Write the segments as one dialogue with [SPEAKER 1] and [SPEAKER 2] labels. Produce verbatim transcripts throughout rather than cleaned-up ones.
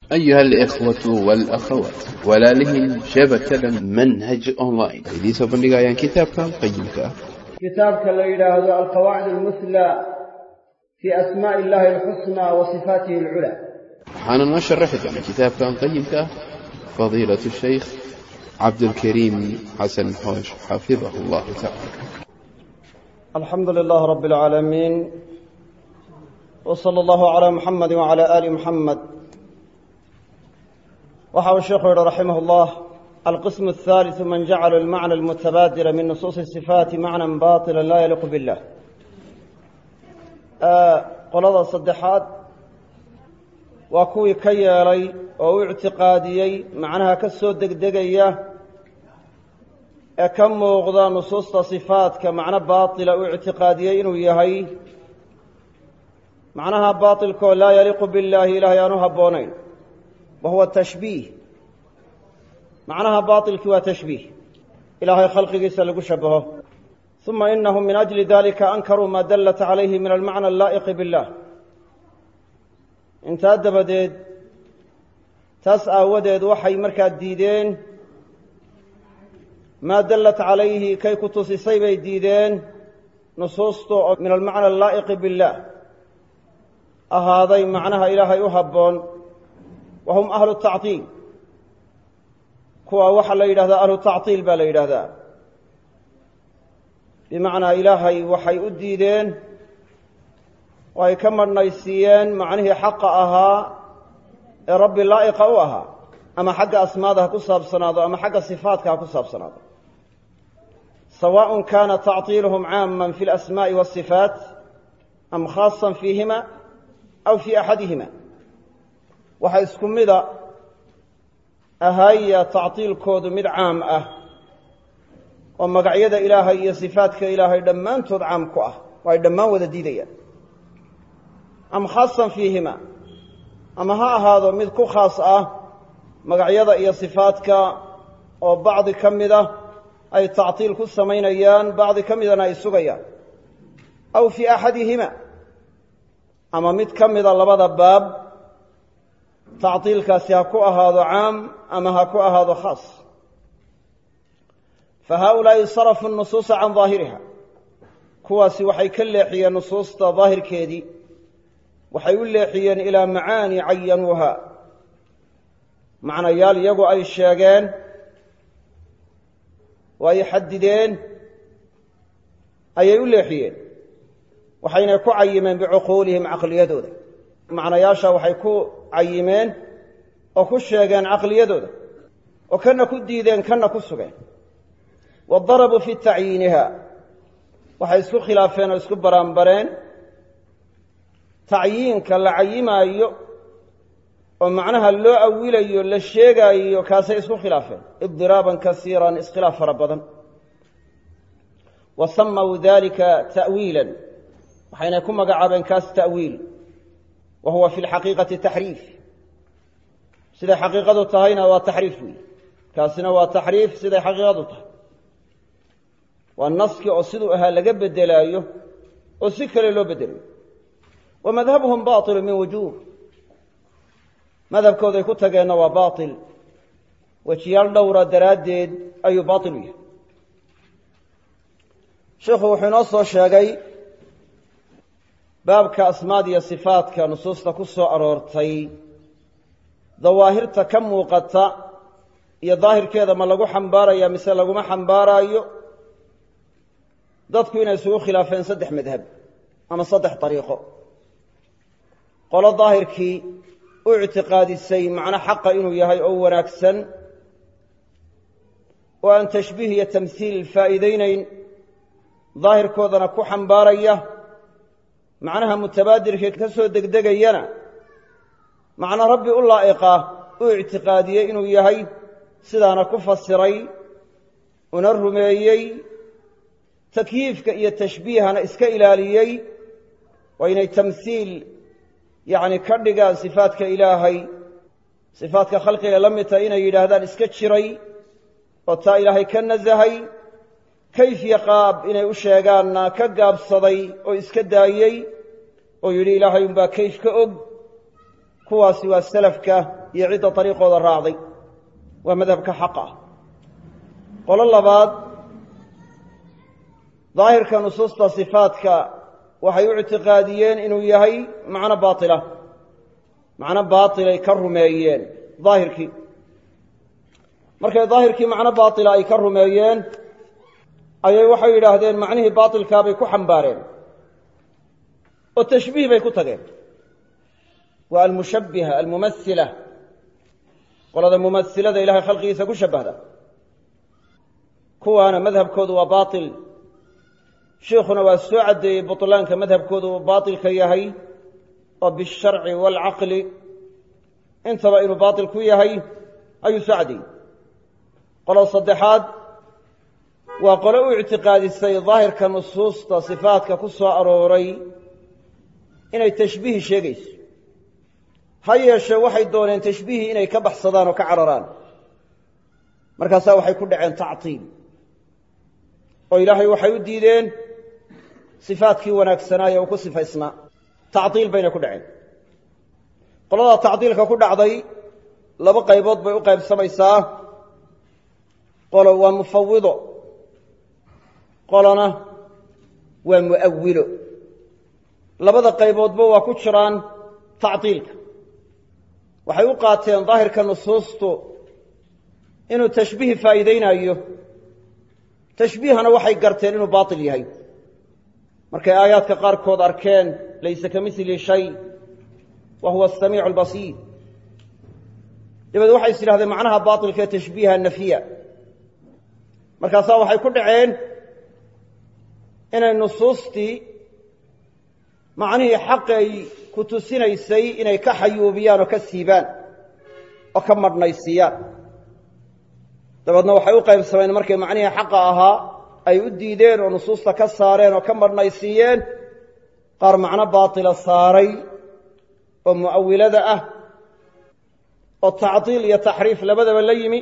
[SPEAKER 1] أيها الإخوة والأخوات ولالهن شبكة منهج أونلاين إذا سوف نقايا كتابك قيمك
[SPEAKER 2] كتابك اللي هذا القواعد المثلى في أسماء الله الحسنى وصفاته العلى.
[SPEAKER 1] حانا نشرح عن كتابك قيمك فضيلة الشيخ عبد الكريم حسن حوش حفظه الله تعالى.
[SPEAKER 2] الحمد لله رب العالمين، وصلى الله على محمد وعلى آل محمد. وحاول الشيخ رحمه الله: القسم الثالث من جعل المعنى المتبادر من نصوص الصفات معنى باطلا لا يليق بالله. قلنا صدحات وكوي كيالي أو اعتقاديي معناها كسو دقدقية كم وغضى نصوص صفات كمعنى باطل أو اعتقاديين ويهي معناها باطل كو لا يليق بالله إلهي أنها بونين، وهو التشبيه. معناها باطل كوا تشبيه إلهي خلقه يسلق شبهه. ثم إنهم من أجل ذلك أنكروا ما دلت عليه من المعنى اللائق بالله. انت أدبدد تسعى ودد وحي مركات ديدين ما دلت عليه كي كتوسي سيبي الديدين نصوصته من المعنى اللائق بالله. أهذا معناها إلهي يهبون، وهم أهل التعطيل. كوا وحا ليلة أهل التعطيل بليلة بمعنى إلهي وحي أديدين ويكمل نيسيين معنه حق أها رب اللائق أوها، أما حق أسمادها كسب صناده أما حق صفاتها كسب صناده، سواء كان تعطيلهم عاما في الأسماء والصفات أم خاصا فيهما أو في أحدهما. وحيث كمدا أهاي تعطيل كود مد عام أه ومقعيد إلهي صفاتك إلهي دمان تدعام كأه وهي دمان وذا ديديا، أم خاصا فيهما أما ها هذا مذكو خاص أه مقعيد إيا صفاتك وبعض كمدا أي تعطيل كسمين أيان بعض كمدا أي سغيان، أو في أحدهما أما مد كمدا لبدا باب تعطيل كاسيهكو هذا عام أما هكو هذا خاص. فهؤلاء صرفوا النصوص عن ظاهرها، كواسي وحي كالليحية نصوص ظاهر كيدي وحي الليحيا إلى معاني عينوها، معنى يال يقو أي الشاقين وأي حددين أي الليحيين وحين يكو عيمين بعقولهم عقل يدود، معنى ياشا وحيكو عيمين وكو الشاقين عقل يدود وكان كو ديدين كان كو السقين. والضرب في تعيينها وحيسكو خلافين ويسكو برامبرين. تعيين كلا عيما أيو ومعناها اللو أول أيو للشيقة أيو كاسا يسكو خلافين اضرابا كثيرا اسخلاف ربضا. وسموا ذلك تأويلا، وحين يكون مقعبا كاس تأويل وهو في الحقيقة تحريف. سيدة حقيقة تهينا وتحريف كاسنا وتحريف سيدة حقيقة تهينا والنص أصدقها لقب الدلايه وسكر له بدل. ومذهبهم باطل من وجوه، مذهب كوذا يكتغى أنه باطل وشيال دورة درادد أي باطل. شيخه حنص الشاقي باب كأسماد الصفات كنصوص تكسو أرورتي ظواهر تكم وقتا يظاهر كذا ما لقو حنبارا يا مثل لقو ما حنبارا يو dadku inay isugu khilaafeen saddex madhab ama saddex dariiqo. qolo daahirkii u i'tiqaadisay macna xaqa inuu yahay oo wanaagsan oo aan tashbiih iyo tamthiil faa'iideynayn, daahirkoodana ku xambaaraya macnaha mutabaadirka ka soo degdegayana macna rabbi u laa'iqa u i'tiqaadiyay inuu yahay, sidaana ku fasiray una rumeeyey. تكييفك إيا تشبيهنا إسكا إلاليي وإني تمثيل يعني كردقا صفاتك إلهي صفاتك خلقي لم يتأين إلهدان إسكا تشري وتا إلهي كالنزهي كيف يقاب إني أشيغانا كقاب صدي وإسكا دايي ويري إلهي ينبا كيف كأب kuwaasi waa salafka iyo cidda dariiqooda raacday waa madhabka xaqa ah qolo labaad daahirka nusuusta sifaatka waxay u ictiqaadiyeen inuu yahay macno baatila macno baatilay ka rumeeyeen daahirkii markay daahirkii macno baatila ay ka rumeeyeen ayay waxay yidhaahdeen macnihii baatilkaa bay ku xambaareen oo tashbiih bay ku tageen waa almushabbiha almumasila qolada mumasilada ilahay khalqigiisa ku shabbahda kuwaana madhabkoodu waa baatil sheikhuna waa soo caddeeyey butlaanka madhabkoodu uu baatilka yahay oo bisharci waalcaqli intaba inuu baatil ku yahay ayuu soo caddeeyey qolada saddexaad waa qole u ictiqaadisay daahirka nusuusta sifaatka ku soo arooray inay tashbiihi sheegayso ha yeeshee waxay dooneen tashbiihii inay ka baxsadaan oo ka cararaan markaasaa waxay ku dhaceen tactiil oo ilaahay waxay u diideen sifaatkii wanaagsanaaye uu ku sifaysnaa tactiil bayna ku dhaceen qoladaa tactiilka ku dhacday laba qaybood bay u qaybsamaysaa qolo waa mufawido qolona waa mu'awilo labada qayboodba waa ku jiraan tactiilka waxay u qaateen daahirka nusuustu inuu tashbiih faa'iidaynayo tashbiihana waxay garteen inuu baatil yahay markay aayaadka qaarkood arkeen laysa ka mili shay wa huwa asamiicu albasiir dabeed waxay is yidhahdeen macnaha baatilka ee tashbiiha nafya markaasaa waxay ku dhaceen inay nusuustii macnihii xaqay ku tusinaysay inay ka xayuubiyaan oo ka siibaan oo ka madhnaysiiyaan dabeedna waxay u qaybsameen markay macnihii xaqa ahaa ay u diideen oo nusuusta ka saareen oo ka madhnaysiiyeen qaar macno baatila saaray oo mu'awilada ah oo tactiil iyo taxriif labadaba la yimi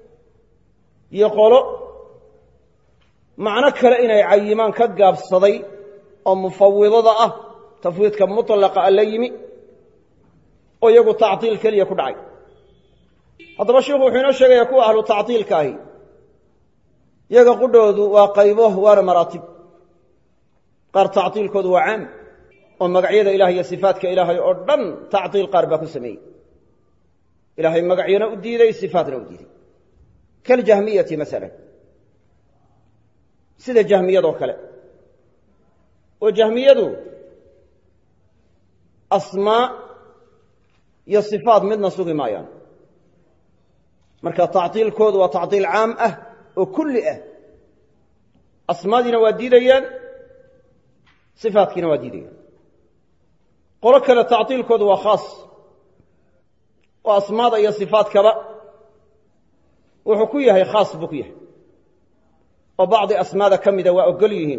[SPEAKER 2] iyo qolo macno kale inay cayimaan ka gaabsaday oo mufawidada ah tafwiidka mutlaqa a la yimi oo iyagu tactiil keliya ku dhacay haddaba sheikhu wuxuu inoo sheegayaa kuwa ahlu tactiilka ahi iyaga qudhoodu waa qaybo waana maraatib qaar tactiilkoodu waa caam oo magacyada ilahay iyo sifaatka ilaahay oo dhan tactiil qaar baa ku sameeyey ilaahay magacyana u diiday sifaatna u diiday kaljahmiyati masalan sida jahmiyadoo kale oo jahmiyadu asmaa iyo sifaat midna sugi maayaan marka tactiilkoodu waa tactiil caam ah oo kulli ah asmaadiina waa diidayaan sifaatkiina waa diidayaan qolo kale tactiilkoodu waa khaas oo asmaada iyo sifaatkaba wuxuu ku yahay khaas buu ku yahay oo bacdi asmaada ka mida waa ogol yihiin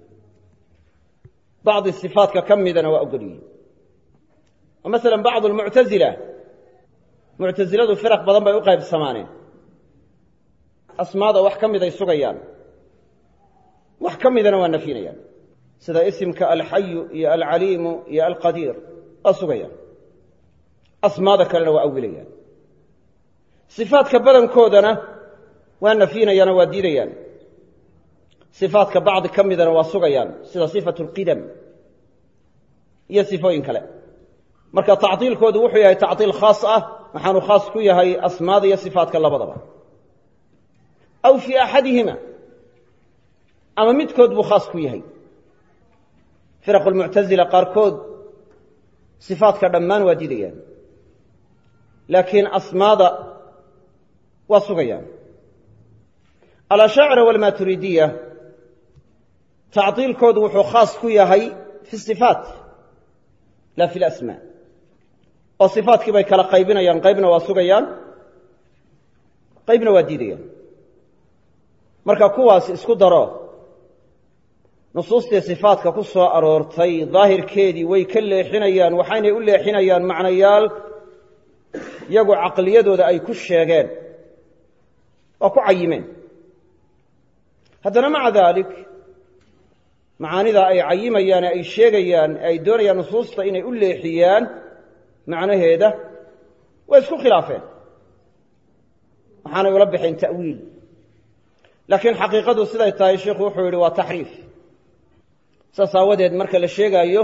[SPEAKER 2] bacdi sifaatka ka midana waa ogol yihiin oo masalan bacdu almuctasila muctasiladu firaq badan bay u qaybsamaaneen asmaada wax ka miday sugayaan wax ka midana waa nafyinayaan sida isimka alxayu iyo alcaliimu iyo alqadiir waa sugayaan asmaada kalena waa awilayaan sifaatka badankoodana waa nafyinayaan oo waa diidayaan sifaatka bacdi ka midana waa sugayaan sida sifatu alqidam iyo sifooyin kale marka tactiilkoodu wuxuu yahay tactiil khaas ah waxaanu khaas ku yahay asmaada iyo sifaatka labadaba aw fii axadihima ama midkood buu khaas ku yahay firaqu lmuctasila qaarkood sifaatka dhammaan waa diidayaan laakiin asmaada waa sugayaan alashaacira walmaturiidiya tactiilkoodu wuxuu khaas ku yahay fi sifaat la fi lasmaa oo sifaatkii bay kala qaybinayaan qaybna waa sugayaan qaybna waa diidayaan marka kuwaas isku daro nusuustii sifaatka ku soo aroortay daahirkeedii way ka leexinayaan waxaynay u leexinayaan macnayaal iyagu caqliyadooda ay ku sheegeen oo ku cayimeen haddana maca daalik macaanidaa ay cayimayaan ee ay sheegayaan ee ay doonayaan nusuusta inay u leexiyaan macnaheeda way isku khilaafeen waxaanay ula bixin ta'wiil laakiin xaqiiqadu siday tahay sheekhu wuxuu yidhi waa taxriif saas aawadeed marka la sheegaayo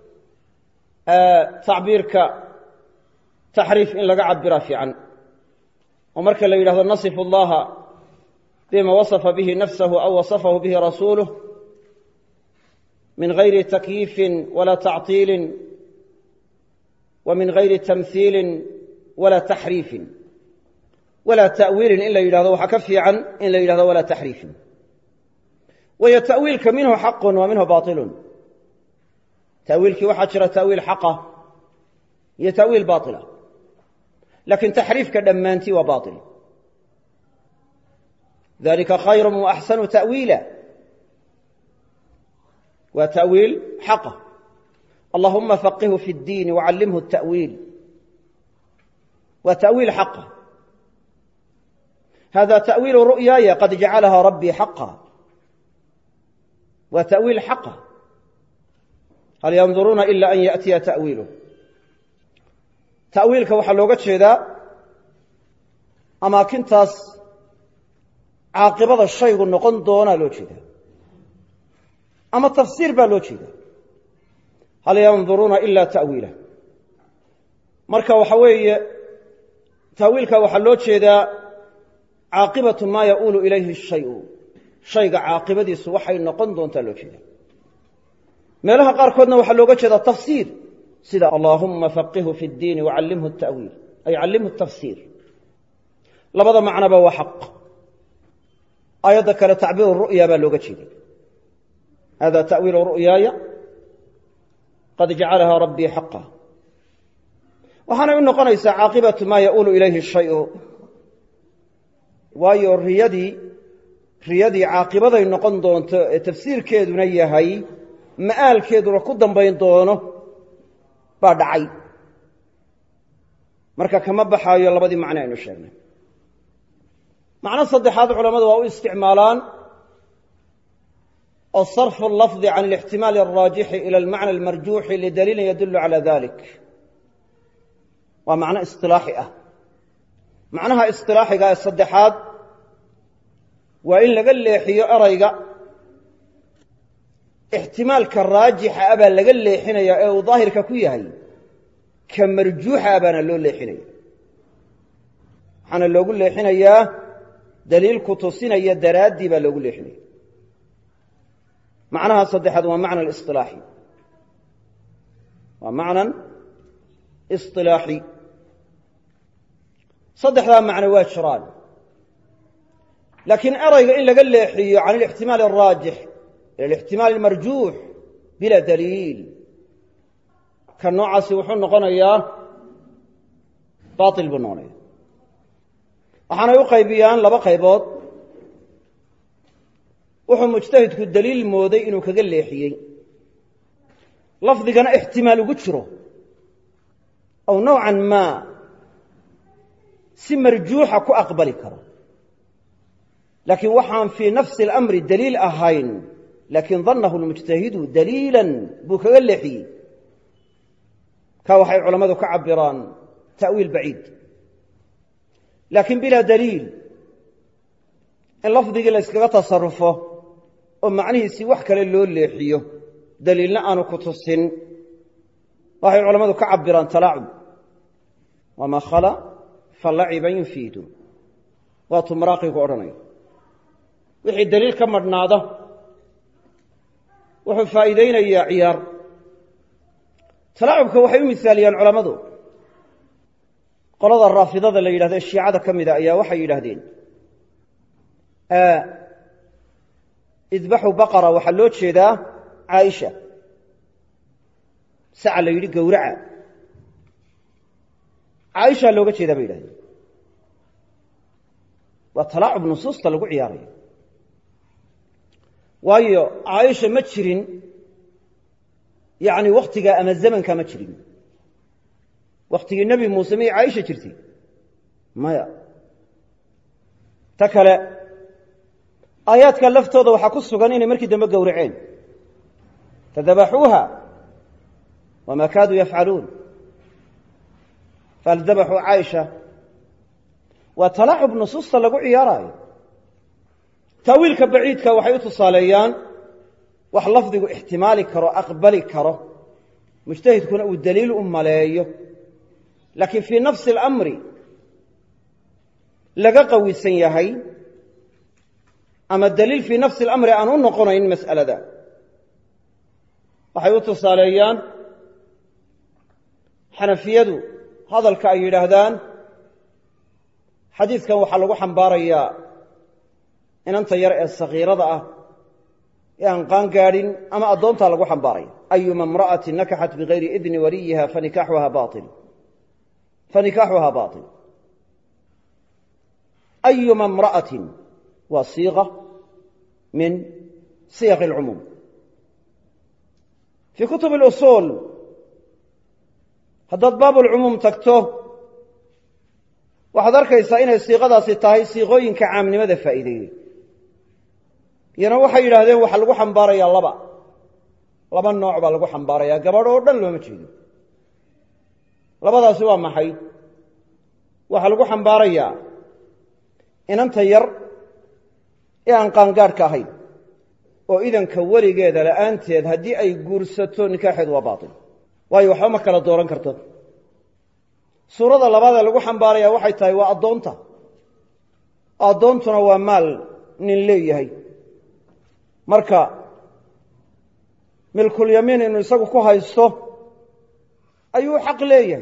[SPEAKER 2] tacbiirka taxriif in laga cabiraa fiican oo marka la yidhahdo nasifu allaha bima wasafa bihi nafsahu aw wasafahu bihi rasuuluh min gayri takyiifin wala tactiilin wa min gayri tamhiilin wala taxriifin walaa ta'wiilin in la yidhahdo waxaa ka fiican in la yidhahdo walaa taxriifin wayo ta'wiilka minhu xaqun wa minhu baailun ta'wiilkii waxaa jira ta'wiil xaqa iyo ta'wiil baatila laakiin taxriifka dhammaantii waa baatil dalika khayru wa axsanu ta'wiila waa ta'wiil xaqa allahuma faqihu fi اddiini wacallimhu الta'wiil waa ta'wiil xaqa hada ta'wiilu ru'yaaya qad jacalaha rabbii xaqa waa ta'wiil xaqa hal yanduruuna ila an yaأtiya ta'wiiluh ta'wiilka waxaa looga jeedaa amaakintaas caaqibada shaygu noqon doonaa loo jeedaa ama tafsiir baa loo jeedaa hal yanduruuna ila ta'wiilah marka waxa weeye ta'wiilka waxaa loo jeedaa caaqibatu maa yauulu ilayhi shayu shayga caaqibadiisu waxay noqon doontaa loo jeedaa meelaha qaarkoodna waxaa looga jeedaa tafsiir sida allaahumma faqihu fi اddiini wacallimhu الta'wiil ay callimhu الtafsiir labada macnaba waa xaq aayadda kale tacbiiru ru'ya baa looga jeeday hada ta'wiilu ru'yaaya qad jacalaha rabbii xaqa waxaanay u noqonaysaa caaqibatu maa yauulu ilayhi shayu waayo riyadii riyadii caaqibaday noqon doonto ee tafsiirkeeduna yahay ma'aalkeeduna ku dambayn doono baa dhacay marka kama baxaayo labadii macno aynu sheegnay macno saddexaad culammadu waa u isticmaalaan oo sarfu lafdi can alixtimaali alraajixi ila almacna almarjuuxi lidaliilin yadullu cala dalik waa macno isilaaxi ah macnaha isilaaxiga ee saddexaad waa in laga leexiyo erayga ixtimaalka raajixa a baa laga leexinaya ee uu daahirka ku yahay ka marjuuxa a baana loo leexinaya waxaana loogu leexinayaa daliilku tusinaya daraaddii baa loogu leexinaya macnaha saddexaad waa macna alisilaaxi waa macnan isilaaxi saddexdaa macno waa jiraan laakiin erayga in laga leexiyo can alixtimaali alraajix ila alixtimaali almarjuux bilaa daliil ka noocaasi wuxuu noqonayaa baatil buu noqonaya waxaanay u qaybiyaan laba qaybood wuxuu mujtahidku daliil mooday inuu kaga leexiyey lafdigana ixtimaal ugu jiro aw nowcan maa si marjuuxa ku aqbali karo laakiin waxaan fii nafsi اlamri daliil ahayn laakiin dannahu lmujtahidu daliilan buu kaga leexiyey ka waxay culammadu ka cabiraan ta'wiil baciid laakiin bilaa daliil in lafdigii la yskaga tasarufo oo macnihiisii wax kale loo leexiyo daliilna aanu ku tusin waxay culammadu ka cabiraan talaacub wamaa khala falaciban yufiidu waatuu maraaqigu odhanaya wixii daliil ka madhnaada wuxuu faa'iidaynayaa ciyaar talaacubka waxay u misaaliyaan culammadu qolada raafidada la yidhahdo ee shiicada ka mida ayaa waxay yidhaahdeen idbaxu baqara waxaa loo jeedaa caaisha saca la yidhi gowraca caaishaa looga jeedaa bay yidhahdeen waa talaacub nusuusta lagu ciyaarayo waayo caaisha ma jirin yacni wakhtigaa ama zamankaa ma jirin wakhtigii nebi muuse miyay caaisha jirtay maya ta kale aayaadka laftooda waxaa ku sugan inay markii dambe gowraceen fadabaxuuha wamaa kaaduu yafcaluun fahal dabaxuu caaisha waa talaacub nusuusta lagu ciyaaraayo. taawiilka baciidka waxay u tusaaleeyaan wax lafdigu ixtimaali karo, aqbali karo, mujtahidkuna uu daliil u maleeyo, laakiin fii nafsi alamri laga qawisan yahay ama daliil fii nafsi alamri aan u noqonayn mas'alada. waxay u tusaaleeyaan xanafiyadu hadalka ay yidhaahdaan xadiidkan waxaa lagu xambaarayaa inanta yar ee sakiirada ah ee aan qaan gaadhin ama addoontaa lagu xambaaraya. ayuma imra'atin nakaxat bigayri idni waliyiha fanikaaxuha baail fanikaaxuhaa baail. ayuma imra'atin waa siiqa min siyaq alcumuum. fii kutub اlusuul haddaad baabulcumuum tagto waxaad arkaysaa inay siiqadaasi tahay siiqooyinka caamnimada faa'iideeyey. iyana waxay yidhaahdeen waxaa lagu xambaarayaa laba laba nooc baa lagu xambaarayaa, gabadh oo dhan looma jeedo. labadaasi waa maxay? waxaa lagu xambaarayaa inanta yar ee aan qaangaadhka ahayn oo idanka weligeeda la'aanteed haddii ay guursato nikaaxeedu waa baatil, waayo waxba ma kala dooran karto. suurada labaad ee lagu xambaarayaa waxay tahay waa addoonta. addoontuna waa maal nin leeyahay, marka milkulyamiin inuu isagu ku haysto ayuu xaq leeyahay.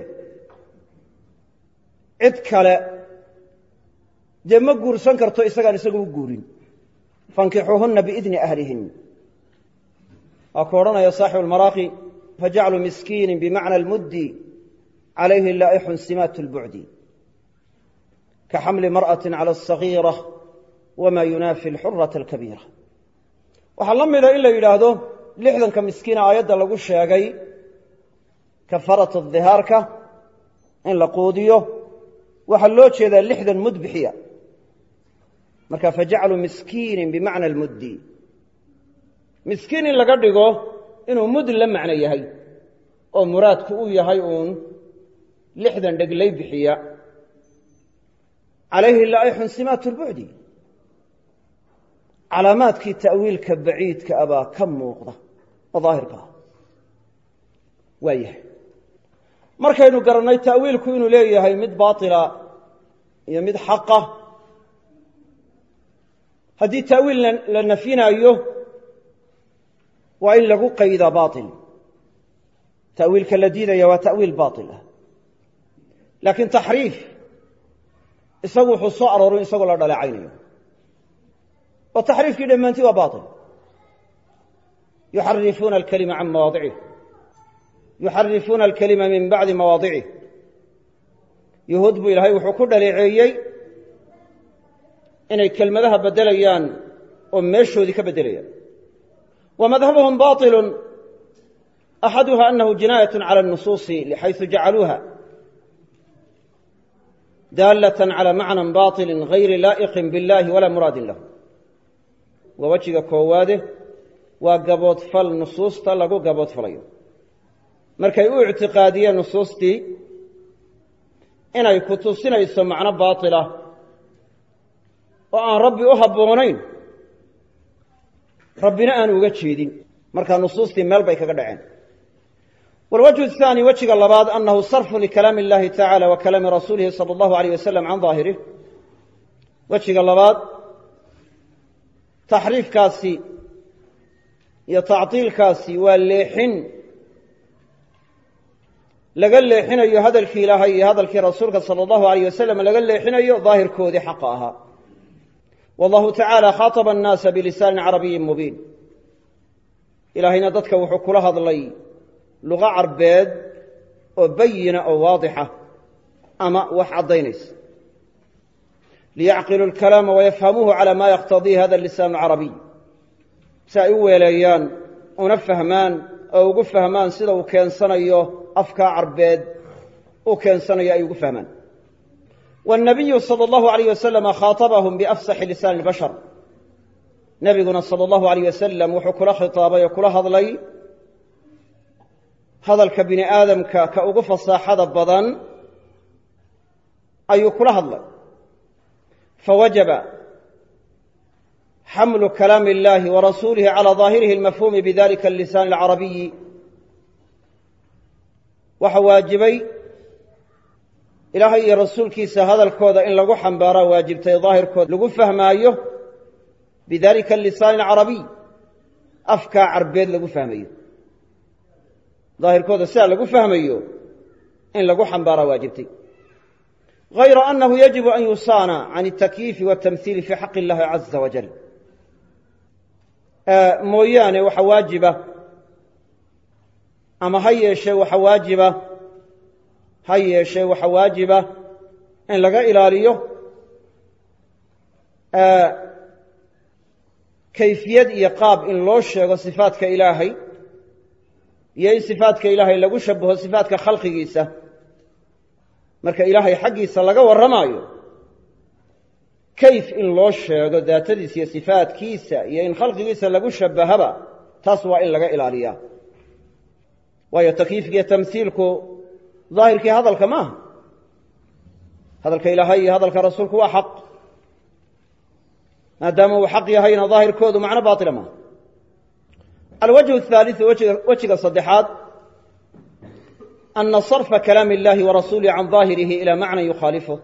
[SPEAKER 2] cid kale dee ma guursan karto isagaan isagu u guurin. fankixuuhunna biidni ahlihin. waa ku odhanaya saaxibu almaraaqi fajaclu miskiinin bimacna almuddi calayhi laa'ixun simaat lbucdi ka xamli mar'atin cala asagiira wama yunaafi alxurata alkabiira. waxaa la mida in la yidhaahdo lixdanka miskiina aayadda lagu sheegay kafarata dihaarka in la quudiyo waxaa loo jeedaa lixdan mud bixiya. marka fajaclu miskiinin bimacna almuddi, miskiin in laga dhigo inuu mud la macno yahay oo muraadku uu yahay uun lixdan dheglay bixiya. calayhi laa'ixun simaat lbucdi. calaamaadkii ta'wiilka baciidka abaa ka muuqda oo daahirka ah. waa yahay markaynu garannay ta'wiilku inuu leeyahay mid baatila iyo mid xaqa, haddii ta'wiil la nafyinaayo waa in lagu qaydaa baatil. ta'wiilka la diidaya waa ta'wiil baatil ah. laakiin taxriif isagu wuxuu soo aroorin isagoo la dhaleecaynayo, oo taxriifkii dhammaantii waa baatil. yuxarifuuna alkalima can mawaadicih yuxarifuuna alkalima min bacdi mawaadicih. yuhuud buu ilaahay wuxuu ku dhaleeceeyey inay kelmadaha beddelayaan oo meeshoodii ka beddelayaan. wa madhabuhum baطilu axaduha anahu jinaayaة calى الnusuusi lxayثu jacaluuha daalaة calى macna baطili gayri laa'iqin biاllahi walaa muraadin lahu. waa wejiga koowaade waa gaboodfal nusuusta lagu gaboodfalayo. markay u ictiqaadiyeen nusuustii inay ku tusinayso macno baatila oo aan rabbi u habboonayn, rabbina aan uga jeedin, markaa nusuustii meel bay kaga dhaceen. wاlwجه الثاني wejiga labaad أnahu sarfu likalaami اllahi tacalى wa kalaami rasuulihi salى اllahu عalيه wasalam can ظaahirih. wejiga labaad taxriifkaasi iyo tacطiilkaasi waa leexin laga leexinayo hadalkii ilaahay iyo hadalkii rasuulka salى اllahu عalيه wasalam laga leexinayo daahirkoodii xaqa ahaa. wallahu tacaalى khaaطba الnaasa bilisaanin carabiyin mubiin. ilaahayna dadka wuxuu kula hadlay luqa carbeed oo bayina oo waadixa ama wax caddaynaysa. liyacqiluu اlkalaama wayafhamuuhu calى ma yaqtadiihi hada lisaan اlcarabiy, si ay u weeleeyaan una fahmaan oo ugu fahmaan sida uu keensanayo afkaa carbeed uu keensanayo ay ugu fahmaan. wالnabiyu salى اllahu عalيyh wasalama khaaطabahum biafsaxi lisaani اlbashar. nebiguna salى اllahu عalيyh wasalam wuxuu kula khitaabay oo kula hadlay hadalka bini aadamka ka ugu fasaaxada badan ayuu kula hadlay fawajaba xamlu kalaami اllahi warasuulihi calى ظaahirihi اlmafhuumi bidalika اlisaan اlcarabiyi waxa waajibay ilaahay iyo rasuulkiisa hadalkooda in lagu xambaaraa waajibtay daahirkooda lagu fahmaayo bidalika اlisaan اlcarabiy afkaa carbeed lagu fahmayo daahirkooda sidaa lagu fahmayo in lagu xambaaraa waajibtay غayra أnahu yajibu an yusaana can الtakyiifi wالtamhiili fi xaqi اllahi caza wajal mooyaane waxa waajiba ama ha yeeshee waxa waajiba ha yeeshee waxa waajiba in laga ilaaliyo kayfiyad iyo qaab in loo sheego sifaatka ilaahay iyo in sifaatka ilaahay lagu shabaho sifaatka khalqigiisa marka ilaahay xaggiisa laga warramaayo kayf in loo sheego daatadiisa iyo sifaatkiisa iyo in khalqigiisa lagu shabahaba taas waa in laga ilaaliyaa waayo takyiifkiiyo tamhiilku daahirkii hadalka maaha hadalka ilaahay iyo hadalka rasuulku waa xaq maadaama uu xaq yahayna daahirkoodu macno baatila maaha alwajhu athaaliثu wejiga saddexaad ana sarfa kalaami اllahi warasuulihi can daahirihi ilaa macnan yukhaalifuh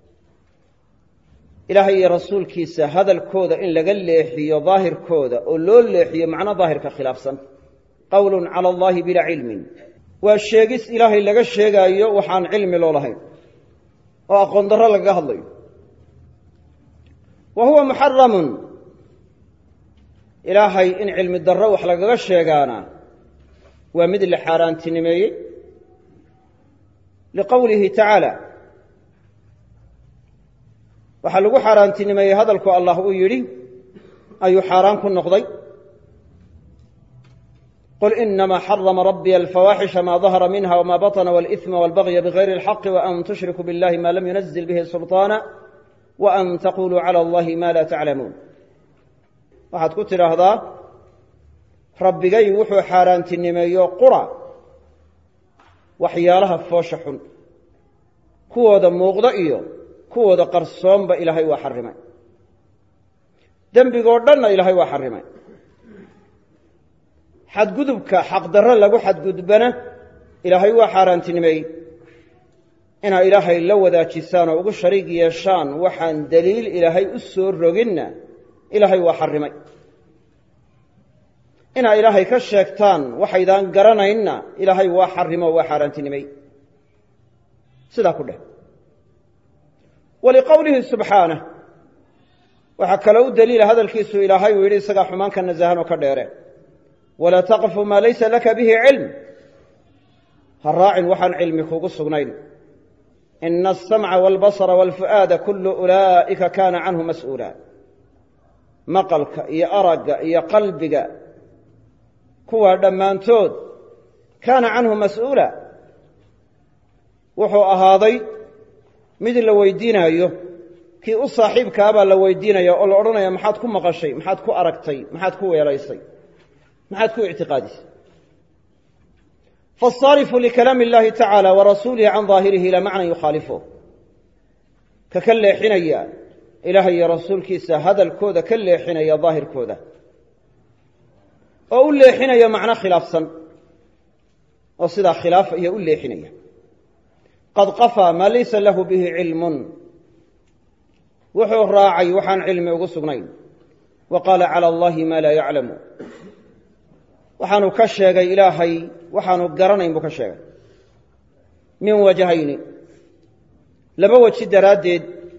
[SPEAKER 2] ilaahay iyo rasuulkiisa hadalkooda in laga leexiyo daahirkooda oo loo leexiyo macno daahirka khilaafsan qowlu cala allahi bilaa cilmin waa sheegis ilaahay laga sheegaayo waxaan cilmi loo lahayn oo aqoon darro lagaga hadlayo wa huwa muxaramun ilaahay in cilmi darro wax lagaga sheegaana waa mid la xaaraantinimeeyey liqowlihi tacaala waxaa lagu xaaraantinimeeyey hadalku allah uu yidhi ayuu xaaraan ku noqday qul inama xarama rabbiya alfawaaxisha ma dahara minha wma baطna wاlإثma wاlbagya bغayri اlxaqi وan tushrikuu biاllahi ma lam yunazil bihi sulطaana وan taquluu calى اllahi ma la taclamuun waxaad ku tidhaahdaa rabbigay wuxuu xaaraantinimeeyo qura waxyaalaha foosha xun kuwooda muuqda iyo kuwooda qarsoonba ilaahay waa xarimay dembigoo dhanna ilaahay waa xarimay xadgudubka xaqdarro lagu xadgudbana ilaahay waa xaaraantinimeeyey inaa ilaahay la wadaajisaan oo ugu shariig yeeshaan waxaan deliil ilaahay u soo roginna ilaahay waa xarimay inaa ilaahay ka sheegtaan waxaydaan garanaynna ilaahay waa xarimo waa xaaraantinimey sidaa ku dheh waliqowlihi subxaanah waxaa kaloo u deliila hadalkiisu ilaahay uu yidhi isagaa xumaan ka nasahan oo ka dheere walaa taqfu maa laysa laka bihi cilm ha raacin waxaan cilmi kugu sugnayn ina aلsamca wاlbasra wاlfu'aada kullu ulaa'ika kaana canhu mas'uula maqalka iyo aragga iyo qalbiga kuwaa dhammaantood kaana canhu mas'uula wuxuu ahaaday mid la weydiinaayo kii u saaxiibkaabaa la weydiinaya oo la odhanaya maxaad ku maqashay maxaad ku aragtay maxaad ku weelaysay maxaad ku ictiqaadisay faالصaarifu likalaami اllahi tacaala warasuulihi can daahirihi ilaa macnan yukhaalifuh ka ka leexinaya ilaahay iyo rasuulkiisa hadalkooda ka leexinaya daahirkooda oo u leexinaya macno khilaafsan oo sidaa khilaafaya u leexinaya qad qafaa maa laysa lahu bihi cilmun wuxuu raacay waxaan cilmi ugu sugnayn wa qaala cala allahi maa laa yaclamu waxaanu ka sheegay ilaahay waxaanu garanayn buu ka sheegay min wajhayni laba weji daraaddeed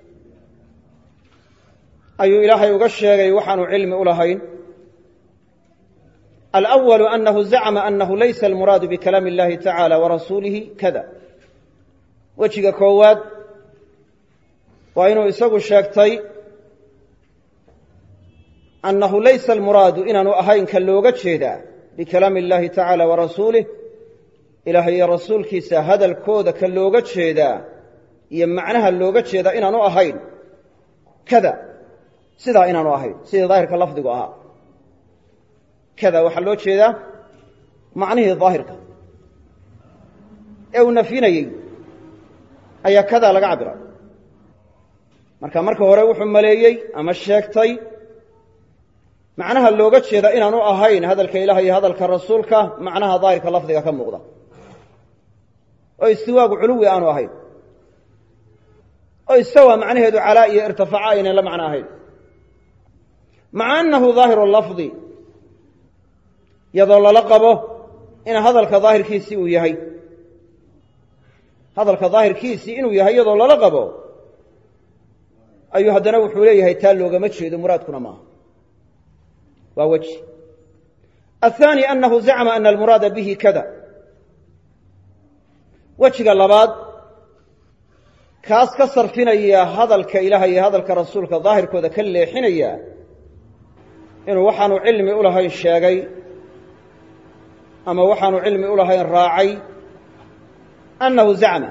[SPEAKER 2] ayuu ilaahay uga sheegay waxaanu cilmi u lahayn alأwalu anahu zacma anahu laysa almuraadu bikalaami اllahi tacaala warasuulihi kada wejiga koowaad waa inuu isagu sheegtay annahu laysa almuraadu inaanu ahayn ka looga jeedaa bikalaami اllahi tacaala warasuulih ilaahay iyo rasuulkiisa hadalkooda ka looga jeedaa iyo macnaha looga jeedaa inaanu ahayn kada sidaa inaanu ahayn sidii daahirka lafdigu ahaa kada waxaa loo jeedaa macnihii daahirka ee uu nafyinayey ayaa kadaa laga cabira marka marka hore wuxuu maleeyey ama sheegtay macnaha looga jeeda inaanu ahayn hadalka ilaah iyo hadalka rasuulka macnaha daahirka lafdiga ka muuqda oo istiwaagu culuwi aanu ahayn oo istawa macnaheedu calaa iyo irtifaca aynan la macno ahayn maca annahu daahiru lafdi iyadoo lala qabo in hadalka daahirkiisii uu yahay hadalka daahirkiisii inuu yahay iyadoo lala qabo ayuu haddana wuxuu leeyahay taa loogama jeedo muraadkuna maaha waa wejhi athaani annahu zacma ana almuraada bihi kada wejiga labaad kaas ka sarfinaya hadalka ilaahay iyo hadalka rasuulka daahirkooda ka leexinaya inuu waxaanu cilmi u lahayn sheegay ama waxaanu cilmi u lahayn raacay annahu zacma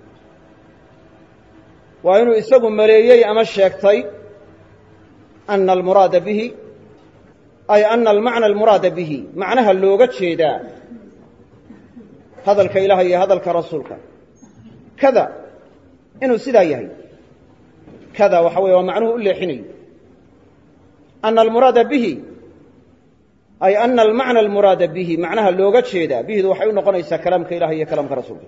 [SPEAKER 2] waa inuu isagu maleeyey ama sheegtay ana almuraada bihi ay ana almacna almuraada bihi macnaha looga jeedaa hadalka ilaahay iyo hadalka rasuulka kada inuu sidaa yahay kada waxa weye waa macnuhu u leexinayo ana almuraada bihi ay ana almacna almuraada bihi macnaha looga jeedaa bihidu waxay u noqonaysaa kalaamka ilahay iyo kalaamka rasuulka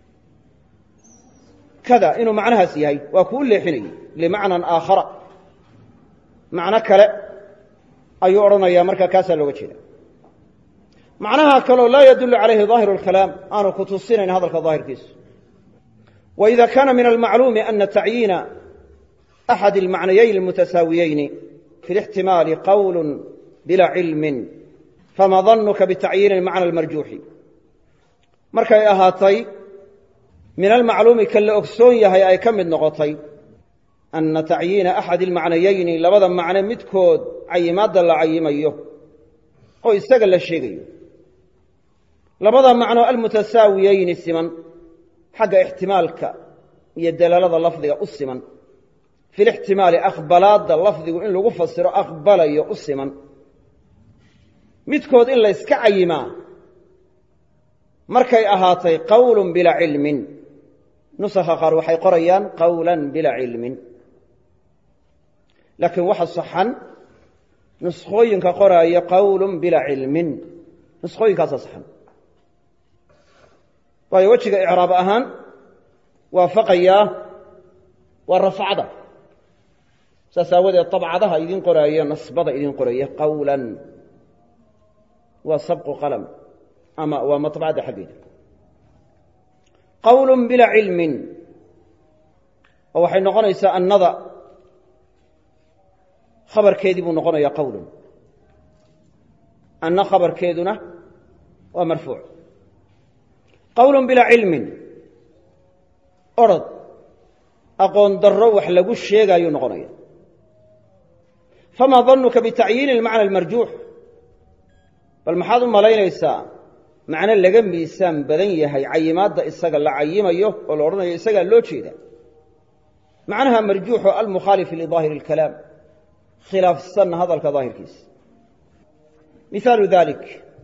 [SPEAKER 2] kada inuu macnahaas yahay waa kuu leexinayay limacnan aakhara macno kale ayuu odhanayaa markaa kaasaa looga jeeda macnaha kaloo laa yadullu calayhi daahiru lkalaam aanu ku tusinayn hadalka daahirkiisu waida kaana min almacluumi ana tacyiina axad almacnayayn almutasaawiyayni fi lixtimaali qowlu bilaa cilmin fama danuka bitacyiini almacna almarjuuxi markay ahaatay min almacluumi kan la ogsoon yahay ay ka mid noqotay ana tacyiina axad almacnayayni labada macno midkood cayimaadda la cayimayo oo isaga la sheegayo labada macno almutasaawiyayni siman xagga ixtimaalka iyo dalaalada lafdiga u siman fi lixtimaali aqbalaadda lafdigu in lagu fasiro aqbalayo u siman midkood in la yska cayimaa markay ahaatay qowlun bilaa cilmin nusakha qaar waxay qorayaan qowlan bilaa cilmin laakiin waxa saxan nuskhooyinka qoraaya qowlun bilaa cilmin nuskhooyinkaasaa saxan waayo wejiga icraab ahaan waafaqayaa waa rafcada saas aawadeed dabcadaha idin qoraaya nasbada idin qoraya qowlan waa sabqu qalam ama waa maطbacadda xaggeeda qowlun bilaa cilmin oo waxay noqonaysaa annada khabarkeedii buu noqonayaa qowlun anna khabarkeeduna waa marfuuc qowlun bilaa cilmin orod aqoon darro wax lagu sheegaayuu noqonaya famaa danuka bitacyiini almacna almarjuux bal maxaad u malaynaysaa macno laga miisaan badan yahay cayimaadda isaga la cayimayo oo la odhanayo isagaa loo jeeda macnaha marjuuxu almukhaalifi lidaahiri اlkalaam khilaafsan hadalka daahirkiisa mihaalu dalik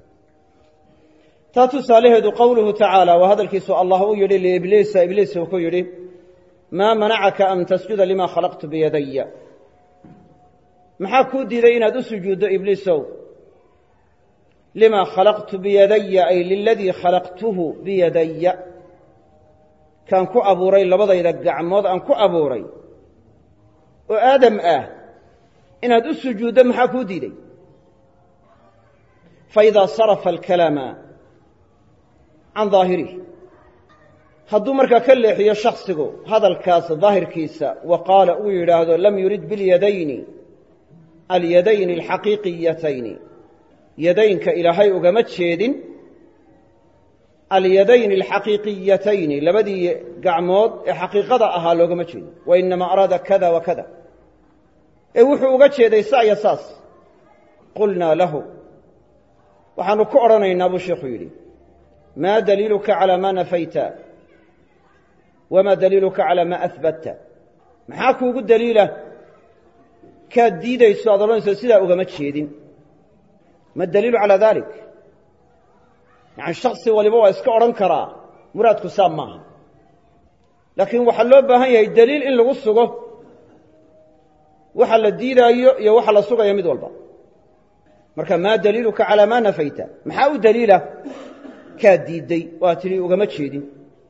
[SPEAKER 2] taa tusaalaheedu qowluhu tacaala waa hadalkiisu allah uu yidhi liibliisa ibliis uu ku yidhi maa manacaka an tasjuda lima khalaqtu biyadaya maxaa kuu diiday inaad u sujuuddo ibliisow lima khalaqtu biyadaya ay liladii khalaqtuhu biyadaya kaan ku abuuray labadayda gacmood aan ku abuuray oo aadam ah inaad u sujuuddo maxaa kuu diiday faidaa sarafa alkalaama can daahirih hadduu markaa ka leexiyo shaksigu hadalkaas daahirkiisa wa qaala uu yidhaahdo lam yurid bilyadayni alyadayni alxaqiiqiyatayni yadaynka ilaahay ugama jeedin alyadayni alxaqiiqiyatayni labadii gacmood ee xaqiiqada ahaa loogama jeedin wa inamaa araada kada wa kada ee wuxuu uga jeeday saa iyo saas qulnaa lahu waxaanu ku odhanaynaa buu sheikhu yidhi maa daliiluka calaa maa nafayta wamaa daliiluka calaa maa ahbatta maxaa kuugu daliila kaad diidayso aad odhanayso sidaa ugama jeedin ma daliilu calaa dalik yani shaksi waliba waa iska odhan karaa muraadku saa maaha laakiin waxaa loo baahan yahay daliil in lagu sugo waxa la diidaayo iyo waxa la sugayo mid walba marka maa daliiluka calaa maa nafayta maxaa u daliila kaa diidday waa tidhi ugama jeedin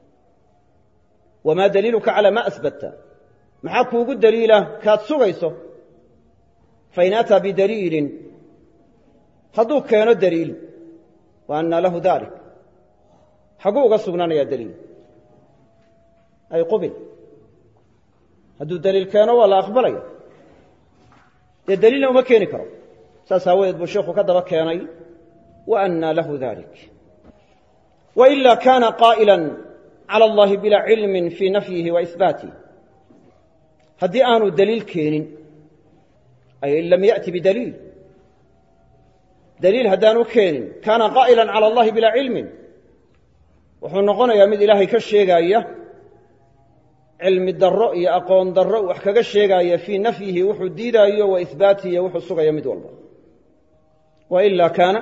[SPEAKER 2] wamaa daliiluka calaa maa asbatta maxaa kuugu daliila kaad sugayso fain ataa bidaliilin hadduu keeno daliil wa annaa lahu dalik xaguu uga sugnaanayaa daliil ay qubil hadduu daliil keeno waa la aqbalaya dee daliilna uma keeni karo saas aawadeed buu sheikhu ka daba keenay wa annaa lahu dalik wailaa kaana qaa'ila cala allahi bilaa cilmin fii nafyihi wa isbaatih haddii aanu daliil keenin ay in lam ya'ti bidaliil daliil haddaanu keenin kaana qaa'ilan cala allahi bilaa cilmin wuxuu noqonayaa mid ilaahay ka sheegaaya cilmi darro iyo aqoon darro wax kaga sheegaaya fii nafyihi wuxuu diidaayo wa ihbaatihi iyo wuxuu sugayo mid walba wailaa kaana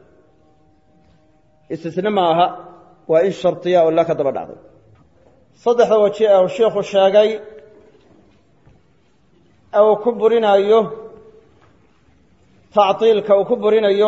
[SPEAKER 2] istisna ma aha waa in shardiya oo laa ka daba dhacday saddexda waji ee uu sheikhu sheegay ee uu ku burinaayo tactiilka uu ku burinayo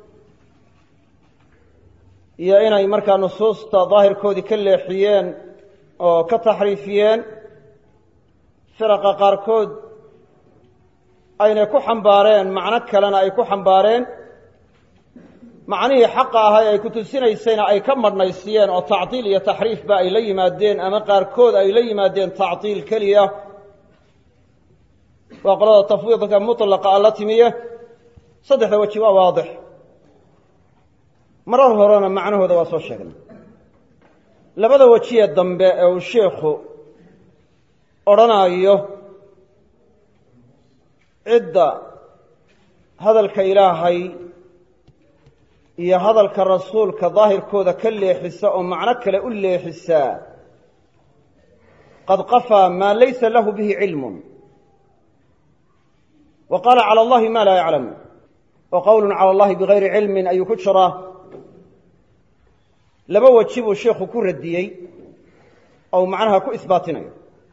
[SPEAKER 2] iyo inay markaa nusuusta daahirkoodii ka leexiyeen oo ka taxriifiyeen firaqa qaarkood aynay ku xambaareen macno kalena ay ku xambaareen macnihii xaqa ahay ay ku tusinaysayna ay ka madhnaysiyeen oo tactiil iyo taxriifba ay la yimaadeen ama qaarkood ay la yimaadeen tactiil keliya waa qolada tafwiidka mutlaqa alla timiye saddexda weji waa waadix marar horena macnahooda waa soo sheegnay labada wejiye dambe ee uu sheikhu odhanaayo cidda hadalka ilaahay iyo hadalka rasuulka daahirkooda ka leexisa oo macno kale u leexisaa qad qafaa maa laysa lahu bihi cilmun wa qaala cala allahi ma laa yaclam wa qowlun cala allahi bigayri cilmin ayuu ku jiraa laba weji buu sheikhu ku radiyey ou macnaha ku isbaatinayo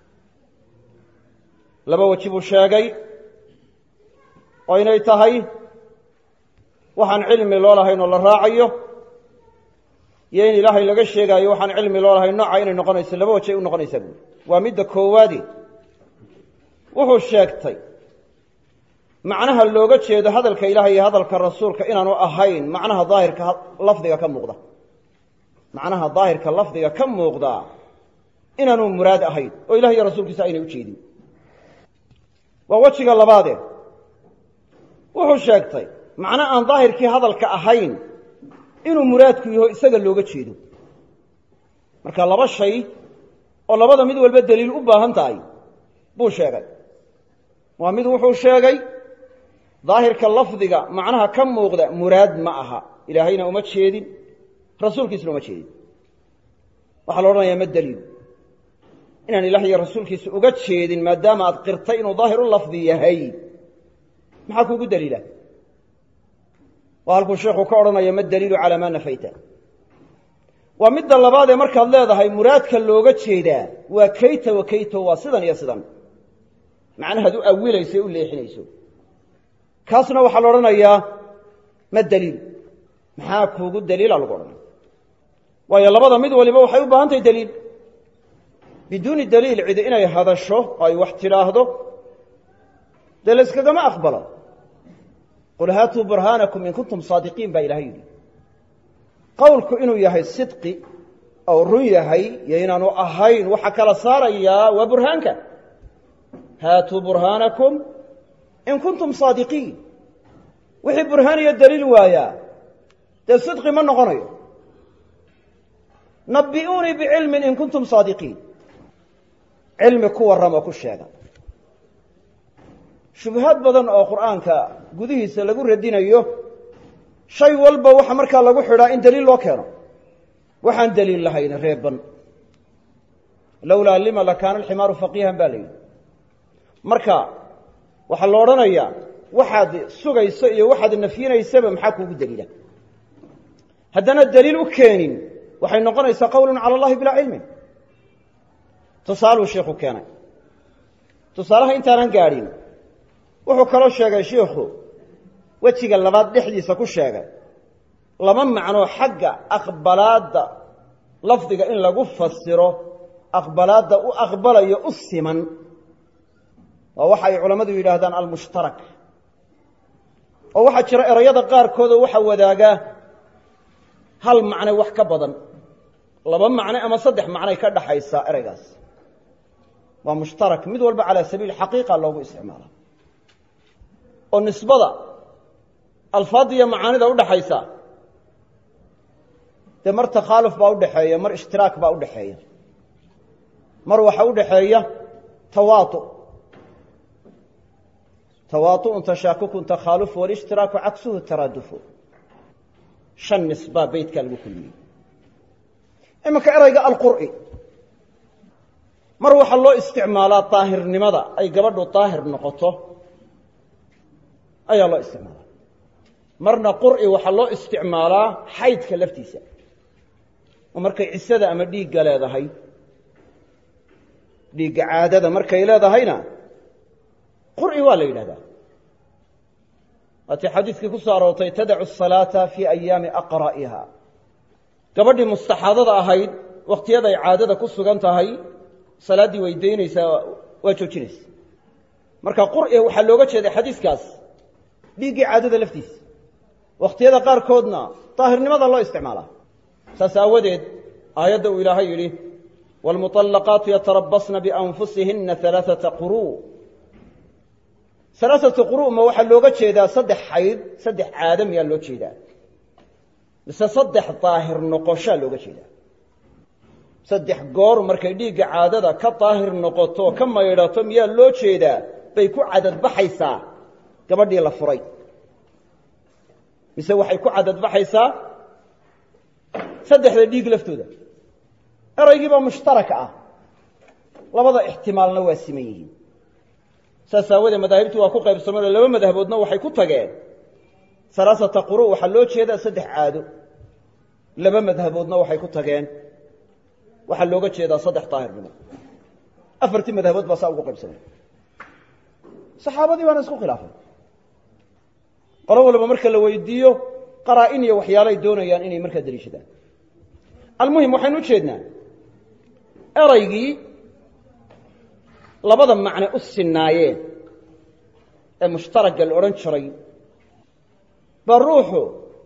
[SPEAKER 2] laba weji buu sheegay oo inay tahay waxaan cilmi loo lahayn oo la raacayo iyo in ilaahay laga sheegaayo waxaan cilmi loo lahayn nooca inay noqonayso laba weji ay u noqonaysaa buuri waa midda koowaadi wuxuu sheegtay macnaha looga jeedo hadalka ilaahay iyo hadalka rasuulka inaanu ahayn macnaha daahirka lafdiga ka muuqda macnaha daahirka lafdiga ka muuqdaa inaanu muraad ahayn oo ilahay iyo rasuulkiisa aynay u jeedin waa wejiga labaadee wuxuu sheegtay macno aan daahirkii hadalka ahayn inuu muraadku yaho isaga looga jeedo marka laba shay oo labada mid walba daliil u baahan tahay buu sheegay waa mid wuxuu sheegay daahirka lafdiga macnaha ka muuqda muraad ma aha ilaahayna uma jeedin rasuulkiisna uma jeedin waxaa la odhanayaa ma daliil inaan ilaah iyo rasuulkiisa uga jeedin maadaama aad qirtay inuu daahiru lafdi yahay maxaa kuugu daliila waa halkuu sheekhu ka odhanaya ma daliilu calaa maa nafayta waa midda labaad ee markaad leedahay muraadka looga jeedaa waa kayta wa kayto waa sidan iyo sidan macnahaad u awilayso e u leexinayso kaasna waxaa la odhanayaa ma daliil maxaa kuugu daliila lagu odhanaya waayo labada mid waliba waxay u baahan tahay daliil biduuni daliil cidi inay hadasho oo ay wax tidhaahdo dee la yskagama aqbalo qul haatuu burhaanakum in kuntum saadiqiin baa ilahay yidhi qowlku inuu yahay sidqi oo run yahay iyo inaanu ahayn waxa kala saarayaa waa burhaanka haatuu burhaanakum in kuntum saadiqiin wixii burhaan iyo daliil waayaa dee sidqi ma noqonayo nabbi'uunii bicilmin in kuntum saadiqiin cilmi ku warramo ku sheega shubahaad badan oo qur'aanka gudihiisa lagu radinayo shay walba waxa markaa lagu xidhaa in daliil loo keeno waxaan daliil lahayn reeban lowlaa lima lakaana alximaaru faqiihan baa la yidhi marka waxaa la odhanayaa waxaad sugayso iyo waxaad nafyinaysaba maxaa kuugu daliila haddana daliil u keenin waxay noqonaysaa qowlun cala allahi bilaa cilmin tusaaluu sheikhu keenay tusaalaha intaanan gaadhin wuxuu kaloo sheegay shiikhu wejiga labaad dhexdiisa ku sheegay lama macno xagga aqbalaadda lafdiga in lagu fasiro aqbalaadda u aqbalayo u siman waa waxa ay culammadu yidhaahdaan almushtarak oo waxaa jira erayada qaarkoodoo waxa wadaagaa hal macne wax ka badan laba macne ama saddex macnay ka dhaxaysaa eraygaas waa mushtarak mid walba calaa sabiil xaqiiqa loogu isticmaala oo nisbada alfaadiya macaanida u dhaxaysa dee mar takhaaluf baa u dhaxeeya mar ishtiraak baa u dhaxeeya mar waxa u dhaxeeya tawaatu tawaatu'un tashaakukun takhaalufu walishtiraaku caksuhu taraadufu shan nisbaa beydkaa lagu kulmiyey imanka erayga alqur'i mar waxaa loo isticmaalaa daahirnimada ay gabadhu daahir noqoto ayaa loo isticmaalaa marna qur'i waxaa loo isticmaalaa xaydka laftiisa oo markay cisada ama dhiigga leedahay dhiigga caadada markay leedahayna qur'i waa la yidhahdaa waatii xadiiskii ku soo aroortay tadacu asalaata fii ayaami aqra'iha gabadhii mustaxaadada ahayd wakhtiyaday caadada ku sugan tahay salaaddii way daynaysaa waa joojinaysa marka qur'iga waxaa looga jeeday xadiiskaas dhiiggii caadada laftiisa wakhtiyada qaarkoodna daahirnimada loo isticmaalaa saas aawadeed aayadda uu ilaahay yidhi waalmuطallaqaatu yatarabasna bianfusihinna alaaata quruu alaaata quruu ma waxaa looga jeedaa saddex xayd saddex caado miyaa loo jeedaa mise saddex daahir noqoshaa looga jeedaa saddex goor markay dhiigga caadada ka daahir noqoto ka maydhato miyaa loo jeedaa bay ku cadadbaxaysaa gabadhii la furay mise waxay ku cadadbaxaysaa saddexda dhiig laftooda eraygiibaa mushtaraka ah labada ixtimaalna waa siman yihiin saas aawadee madaahibtu waa ku qaybsameen oo laba madhaboodna waxay ku tageen alaaata quru waxaa loo jeedaa saddex caado laba madhaboodna waxay ku tageen waxaa looga jeedaa saddex daahirnimo afartii madhabood baa saa ugu qaybsameen saxaabadii baana isku khilaafay qolo walba marka la weydiiyo qaraa'in iyo waxyaalay doonayaan inay markaa deliishadaan almuhim waxaynu u jeednaa eraygii labada macne u sinaayeen ee mushtaragga la odhan jiray baa ruuxu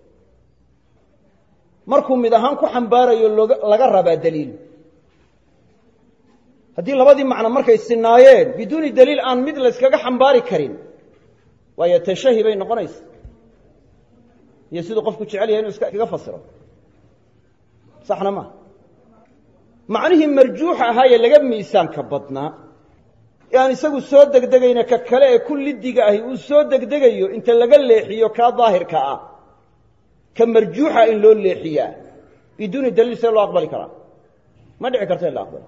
[SPEAKER 2] markuu mid ahaan ku xambaarayo looga laga rabaa daliil haddii labadii macno markay sinaayeen biduuni daliil aan mid layskaga xambaari karin waayo tashahi bay noqonaysa iyo siduu qofku jecel yahay inuu iskaga fasiro saxna maa macnihii marjuuxa ahaayee laga miisaanka badnaa ee aan isagu soo degdegayna ka kale ee ku liddiga ahi uu soo degdegayo inta laga leexiyo kaa daahirka ah ka marjuuxa in loo leexiyaa biduuni daliil see loo aqbali karaa ma dhici karta in la aqbalo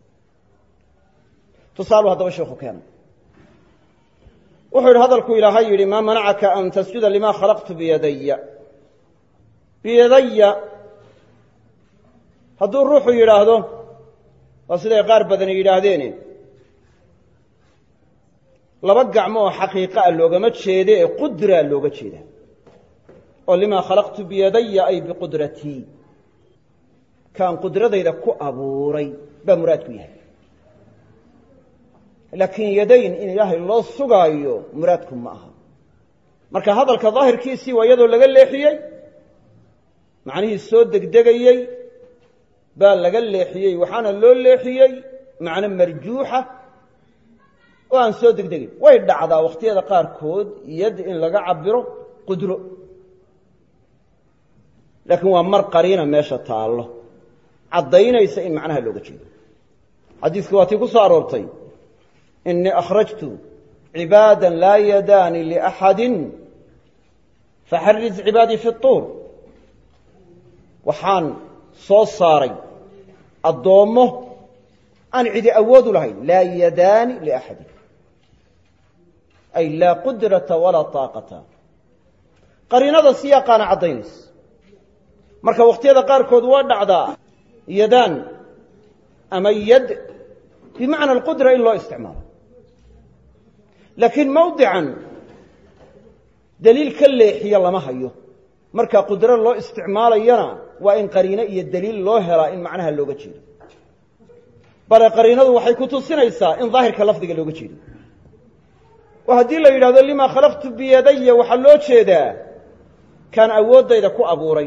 [SPEAKER 2] tusaalu haddaba sheekhu keenay wuxuu yidhi hadalku ilaahay yidhi maa manacaka an tasjuda limaa khalaqtu biyadaya biyadaya hadduu ruuxu yidhaahdo waa siday qaar badani yidhaahdeene laba gacmo oo xaqiiqa a loogama jeede ee qudraa looga jeedaa oo limaa khalaqtu biyadaya ay biqudratii kaan qudradayda ku abuuray baa muraadku yahay laakiin yadayn in ilaahay loo sugaayo muraadku ma aha marka hadalka daahirkiisii waa iyadoo laga leexiyey macnihii soo degdegayey baa laga leexiyey waxaana loo leexiyey macno marjuuxa oo aan soo degdegin way dhacdaa wakhtiyada qaarkood yad in laga cabiro qudro laakiin waa mar qariina meesha taallo caddaynaysa in macnaha looga jeedo xadiiskii waa tii ku soo aroortay inii akhrajtu cibaada laa yadaani liaxadi faxariz cibaadii fi tuur waxaan soo saaray addoommo aan cidi awoodu lahayn laa yadaani liaxadin ay laa qudrata walaa taaqata qariinada siyaaqaana caddaynaysa marka wakhtiyada qaarkood waa dhacdaa yadaan ama yad bimacna alqudra in loo isticmaalo laakiin mawdican daliil ka leexiya lama hayo marka qudro loo isticmaalayana waa in qariino iyo daliil loo helaa in macnaha looga jeedo bale qariinadu waxay ku tusinaysaa in daahirka lafdiga looga jeedo oo haddii la yidhahdo lima khalaqtu biyadaya waxaa loo jeedaa kaan awooddayda ku abuuray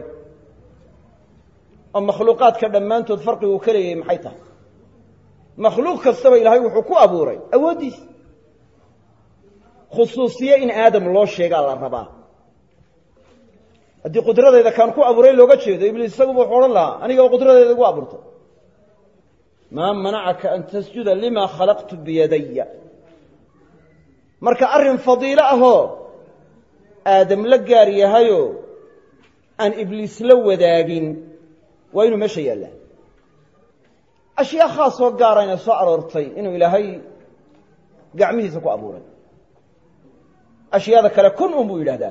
[SPEAKER 2] oo makhluuqaadka dhammaantood farqiguu ka leeyahay maxay tahay makhluuq kastaba ilaahay wuxuu ku abuuray awooddiisa khusuusiye in aadam loo sheegaa la rabaa haddii qudradayda kaan ku abuuray looga jeedo ibliis isaguba wuxuu odhan lahaa aniga oo qudradayda igu abuurtay maa manacaka an tasjuda lima khalaqtu biyadaya marka arrin fadiilo ahoo aadam la gaar yahayoo aan ibliis la wadaagin waa inuu meesha yaallaa ashyaa khaasoo gaarayna soo aroortay inuu ilaahay gacmihiisa ku abuuray ashyaada kale kun un buu yidhahdaa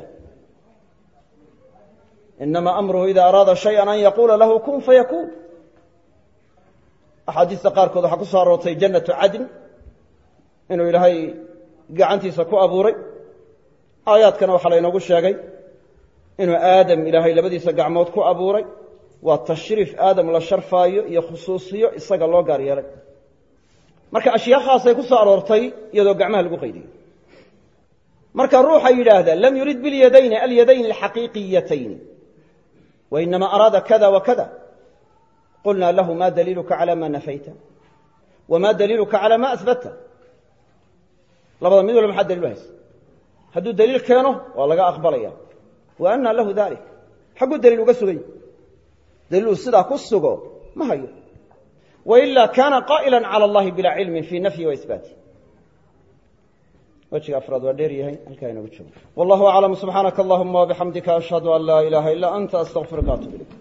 [SPEAKER 2] inamaa amruhu idaa araada shayئan an yaquula lahu kun fayakuun axaadiista qaarkood waxaa ku soo aroortay jannatu cadn inuu ilaahay gacantiisa ku abuuray aayaadkana waxaa laynoogu sheegay inuu aadam ilaahay labadiisa gacmood ku abuuray waa tashriif aadam la sharfaayo iyo khusuusiyo isaga loo gaar yeelay marka ashyaa khaasay ku soo aroortay iyadoo gacmaha lagu qaydiyey marka ruuxa yidhaahda lam yurid bilyadayni alyadayni alxaqiiqiyatayni wainama araada kada wakada qulnaa lahu ma daliiluka cala ma nafayta wama daliiluka cala ma asbatta labada mid walba maxaa daliil u haysa hadduu daliil keeno waa laga aqbalaya wa anna lahu dalik xagguu daliil uga sugay daliiluu sidaa ku sugo ma hayo wailaa kaana qaa'ila cala allahi bilaa cilmin fii nafyi waisbaati wejiga afraad waa dheer yahay halkaa inagu joogo wallahu aclam subxaanaka allahuma wabixamdika ashhadu an laa ilaaha ilaa anta astaqfiruka atuub ilayk